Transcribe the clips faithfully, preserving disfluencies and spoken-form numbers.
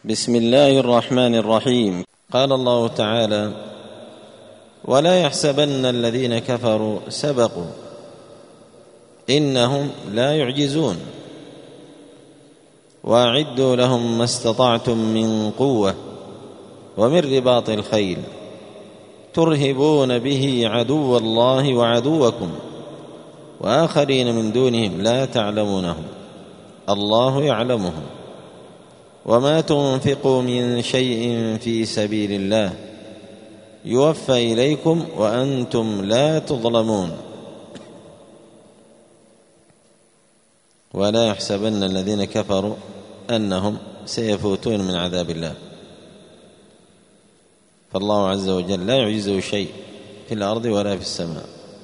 بسم الله الرحمن الرحيم. قال الله تعالى: ولا يحسبن الذين كفروا سبقوا إنهم لا يعجزون وأعدوا لهم ما استطعتم من قوة ومن رباط الخيل ترهبون به عدو الله وعدوكم وآخرين من دونهم لا تعلمونهم الله يعلمهم وما تنفقوا من شيء في سبيل الله يوفى إليكم وأنتم لا تظلمون. ولا يحسبن الذين كفروا أنهم سيفوتون من عذاب الله، فالله عز وجل لا يعجزه شيء في الأرض ولا في السماء،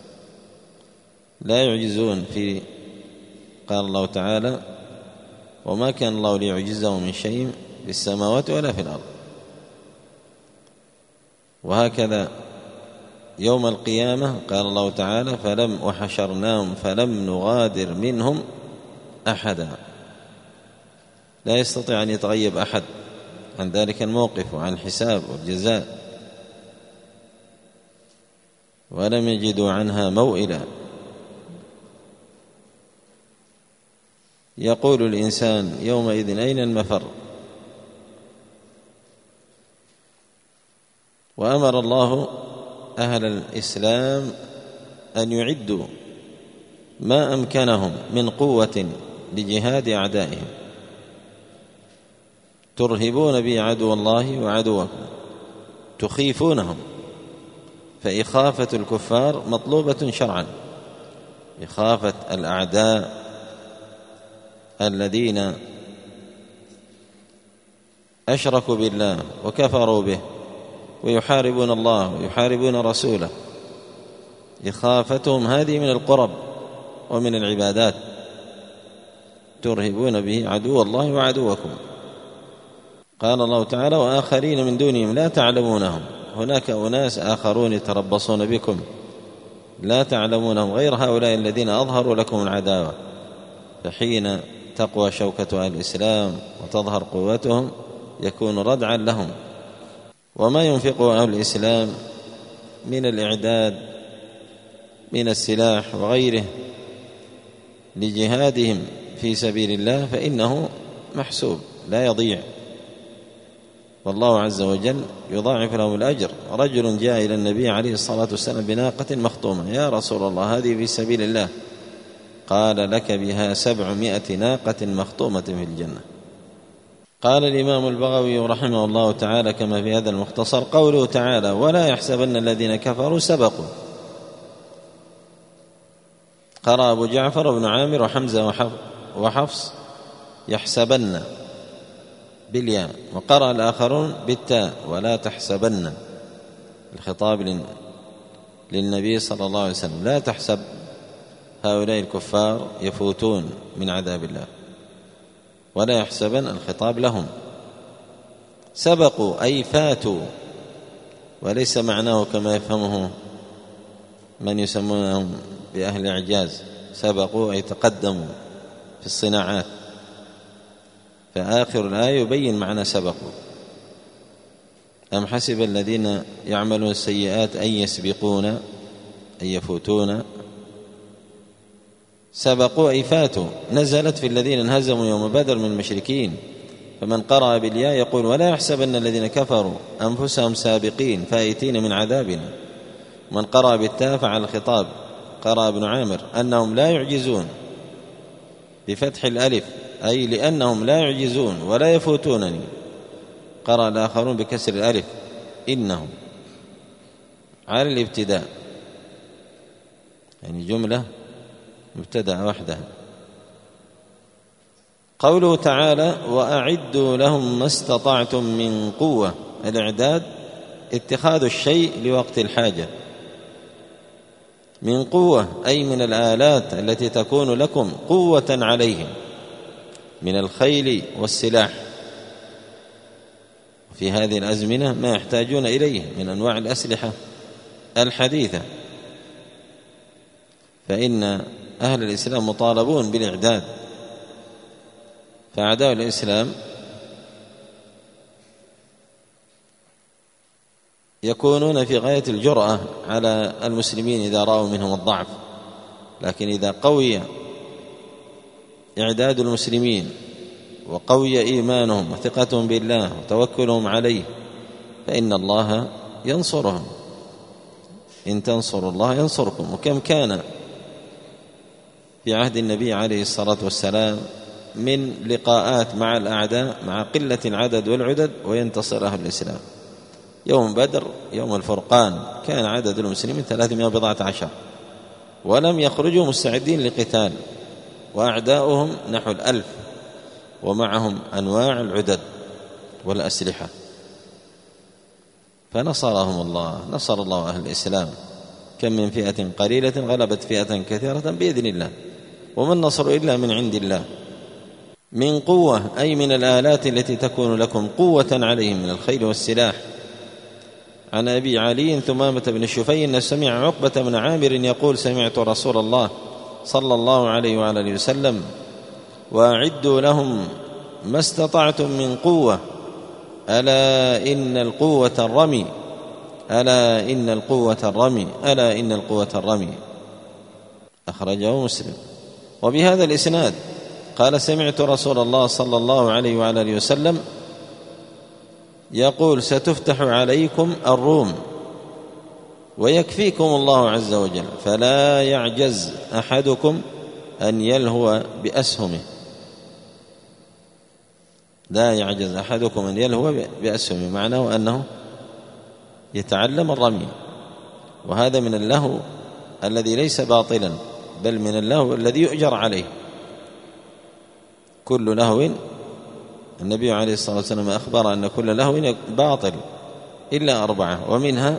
لا يعجزون. في قال الله تعالى: وما كان الله ليعجزه من شيء في السماوات ولا في الأرض. وهكذا يوم القيامة قال الله تعالى: فلم وحشرناهم فلم نغادر منهم أحدا. لا يستطيع أن يتغيب أحد عن ذلك الموقف وعن الحساب والجزاء، ولم يجدوا عنها موئلا. يقول الإنسان يومئذ أين المفر؟ وأمر الله أهل الإسلام أن يعدوا ما أمكنهم من قوة لجهاد أعدائهم، ترهبون به عدو الله وعدوكم، تخيفونهم. فإخافة الكفار مطلوبة شرعا، إخافة الأعداء الذين أشركوا بالله وكفروا به ويحاربون الله ويحاربون رسوله، إخافتهم هذه من القرب ومن العبادات. ترهبون به عدو الله وعدوكم. قال الله تعالى: وآخرين من دونهم لا تعلمونهم. هناك أناس آخرون يتربصون بكم لا تعلمونهم غير هؤلاء الذين أظهروا لكم العداوة، فحين تقوى شوكة أهل الإسلام وتظهر قوتهم يكون ردعا لهم. وما ينفقه أهل الإسلام من الإعداد من السلاح وغيره لجهادهم في سبيل الله فإنه محسوب لا يضيع، والله عز وجل يضاعف لهم الأجر. رجل جاء إلى النبي عليه الصلاة والسلام بناقة مخطومة: يا رسول الله هذه في سبيل الله. قال: لك بها سبعمائة ناقة مخطومة في الجنة. قال الإمام البغوي رحمه الله تعالى كما في هذا المختصر: قوله تعالى: ولا يحسبن الذين كفروا سبقوا. قرأ أبو جعفر بن عامر وحمزة وحفص يحسبن بالياء، وقرأ الآخرون بالتاء ولا تحسبن. الخطاب للنبي صلى الله عليه وسلم: لا تحسب هؤلاء الكفار يفوتون من عذاب الله، ولا يحسبن الخطاب لهم. سبقوا أي فاتوا، وليس معناه كما يفهمه من يسمونهم بأهل الإعجاز، سبقوا أي تقدموا في الصناعات. فآخر الآية يبين معنى سبقوا: أم حسب الذين يعملون السيئات أن يسبقون أن يفوتون. سبقوا أي فاتوا، نزلت في الذين انهزموا يوم بدر من المشركين. فمن قرأ بالياء يقول: ولا يحسبن الذين كفروا أنفسهم سابقين فائتين من عذابنا. من قرأ بالتاء فعلى الخطاب. قرأ ابن عامر أنهم لا يعجزون بفتح الألف، أي لأنهم لا يعجزون ولا يفوتونني. قرأ الآخرون بكسر الألف إنهم على الابتداء، يعني جملة مبتدأ وحدها. قوله تعالى: وأعدوا لهم ما استطعتم من قوة. الإعداد اتخاذ الشيء لوقت الحاجة. من قوة أي من الآلات التي تكون لكم قوة عليهم من الخيل والسلاح. في هذه الأزمنة ما يحتاجون إليه من أنواع الأسلحة الحديثة، فإن أهل الإسلام مطالبون بالإعداد. فأعداء الإسلام يكونون في غاية الجرأة على المسلمين إذا رأوا منهم الضعف، لكن إذا قوي إعداد المسلمين وقوي إيمانهم وثقتهم بالله وتوكلهم عليه فإن الله ينصرهم، إن تنصروا الله ينصركم. وكم كان في عهد النبي عليه الصلاة والسلام من لقاءات مع الأعداء مع قلة العدد والعدد وينتصر أهل الإسلام. يوم بدر، يوم الفرقان، كان عدد المسلمين ثلاثمائة وبضعة عشر ولم يخرجوا مستعدين لقتال، وأعداؤهم نحو الألف ومعهم أنواع العدد والأسلحة، فنصرهم الله، نصر الله أهل الإسلام. كم من فئة قليلة غلبت فئة كثيرة بإذن الله، وما النصر إلا من عند الله. من قوة أي من الآلات التي تكون لكم قوة عليهم من الخيل والسلاح. عن أبي علي ثمامة بن شفي أن سمع عقبة بن عامر يقول سمعت رسول الله صلى الله عليه وعلى آله وسلم وأعدوا لهم ما استطعتم من قوة ألا إن القوة الرمي ألا إن القوة الرمي ألا إن القوة الرمي أخرجه مسلم. وبهذا الإسناد قال سمعت رسول الله صلى الله عليه وعلى آله وسلم يقول ستفتح عليكم الروم ويكفيكم الله عز وجل فلا يعجز أحدكم أن يلهو بأسهمه لا يعجز أحدكم أن يلهو بأسهمه، معناه أنه يتعلم الرمي، وهذا من اللهو الذي ليس باطلا بل من اللهو الذي يؤجر عليه. كل لهو النبي عليه الصلاة والسلام أخبر أن كل لهو باطل إلا أربعة، ومنها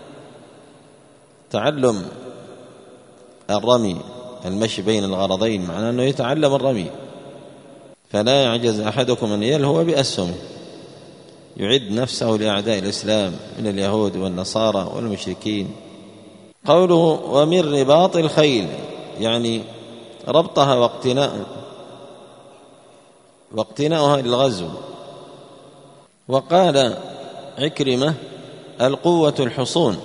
تعلم الرمي المشي بين الغرضين، معناه أنه يتعلم الرمي. فلا يعجز أحدكم أن يلهو بأسهمه، يعد نفسه لأعداء الإسلام من اليهود والنصارى والمشركين. قوله ومن رباط الخيل يعني ربطها واقتناء واقتناؤها للغزو. وقال عكرمة القوة الحصون.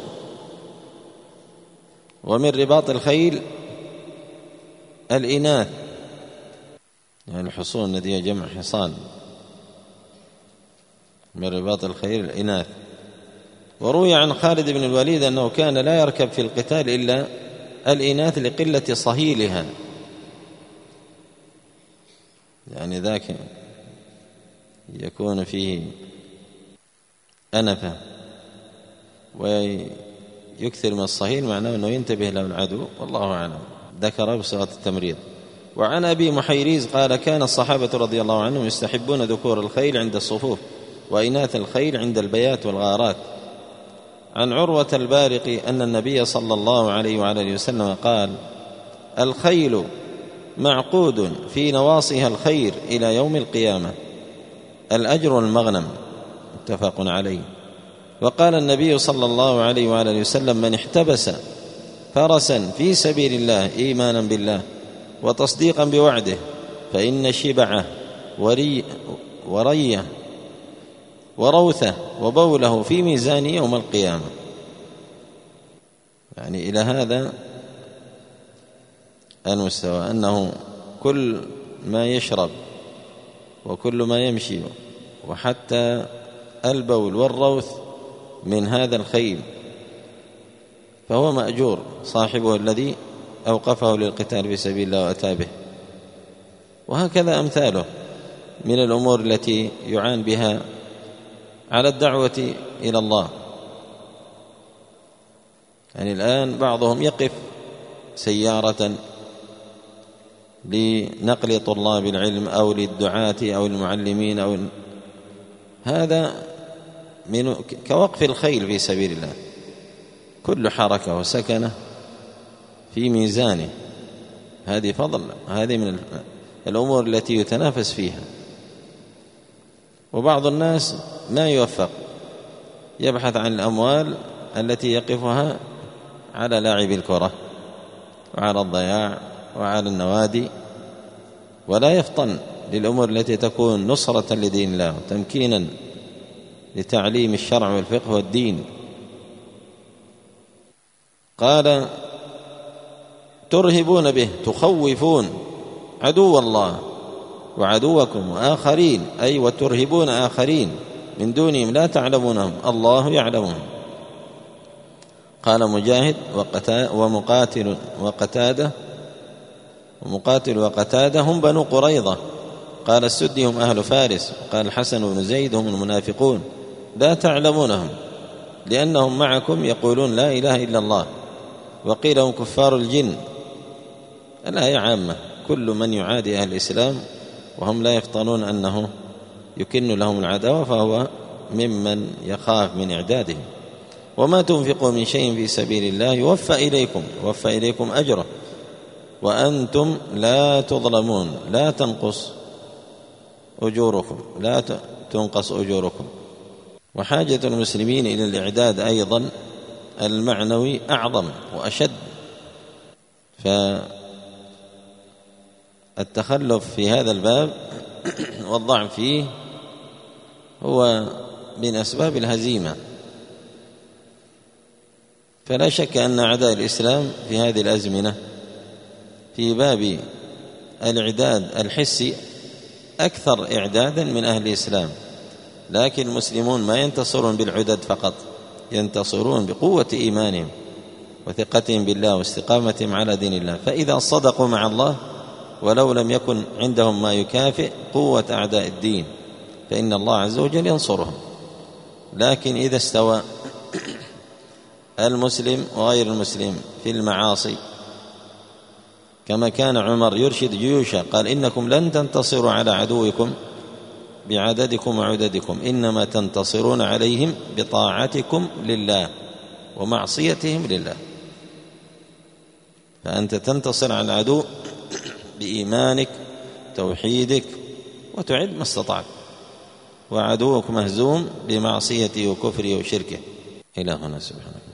ومن رباط الخيل الإناث، يعني الحصون الذي جمع حصان، من رباط الخيل الإناث. وروي عن خالد بن الوليد أنه كان لا يركب في القتال إلا الإناث لقلة صهيلها، يعني ذاك يكون فيه أنفة ويكثر من الصهيل، معناه أنه ينتبه له العدو، والله أعلم، ذكر بصيغة التمريض. وعن أبي محيريز قال كان الصحابة رضي الله عنهم يستحبون ذكور الخيل عند الصفوف وإناث الخيل عند البيات والغارات. عن عروة البارق أن النبي صلى الله عليه وعلى آله وسلم قال الخيل معقود في نواصيها الخير إلى يوم القيامة، الأجر والمغنم، متفق عليه. وقال النبي صلى الله عليه وعلى آله وسلم من احتبس فرسا في سبيل الله إيمانا بالله وتصديقا بوعده فإن شبعه وري وريه وروثه وبوله في ميزان يوم القيامة. يعني إلى هذا المستوى أنه كل ما يشرب وكل ما يمشي وحتى البول والروث من هذا الخيل فهو مأجور صاحبه الذي أوقفه للقتال في سبيل الله وأتى به. وهكذا أمثاله من الأمور التي يعان بها على الدعوة إلى الله. يعني الآن بعضهم يقف سيارة لنقل طلاب العلم أو للدعاة أو المعلمين أو هذا من كوقف الخيل في سبيل الله، كل حركة وسكنة في ميزانه، هذه فضل، هذه من الأمور التي يتنافس فيها. وبعض الناس ما يوفق، يبحث عن الأموال التي يقفها على لاعبي الكرة وعلى الضياع وعلى النوادي، ولا يفطن للأمور التي تكون نصرة لدين الله وتمكينا لتعليم الشرع والفقه والدين قال ترهبون به، تخوفون عدو الله وعدوكم وآخرين، أي وترهبون آخرين من دونهم لا تعلمونهم الله يعلمهم. قال مجاهد ومقاتل وقتادة ومقاتل وقتادة هم بنو قريظة. قال السدي هم أهل فارس. قال الحسن بن زيد هم المنافقون لا تعلمونهم لأنهم معكم يقولون لا إله إلا الله. وقيل هم كفار الجن. الآية عامة، كل من يعادي أهل الإسلام وهم لا يفطنون أنه يكن لهم العداوة فهو ممن يخاف من إعدادهم. وما تنفقوا من شيء في سبيل الله يوفى إليكم يوفى إليكم أجره وأنتم لا تظلمون، لا تنقص أجوركم لا تنقص أجوركم. وحاجة المسلمين إلى الإعداد أيضا المعنوي أعظم وأشد، فالتخلف في هذا الباب والضعف فيه هو من أسباب الهزيمة. فلا شك أن أعداء الإسلام في هذه الأزمنة في باب الإعداد الحسي أكثر إعدادا من أهل الإسلام، لكن المسلمون ما ينتصرون بالعدد فقط، ينتصرون بقوة إيمانهم وثقتهم بالله واستقامتهم على دين الله. فإذا صدقوا مع الله ولو لم يكن عندهم ما يكافئ قوة أعداء الدين فإن الله عز وجل ينصرهم. لكن إذا استوى المسلم وغير المسلم في المعاصي كما كان عمر يرشد جيوشه قال إنكم لن تنتصروا على عدوكم بعددكم وعددكم، إنما تنتصرون عليهم بطاعتكم لله ومعصيتهم لله. فأنت تنتصر على العدو بإيمانك توحيدك وتعد ما استطعت، وعدوك مهزوم بمعصيته وكفره وشركه. إلى هنا سبحانه.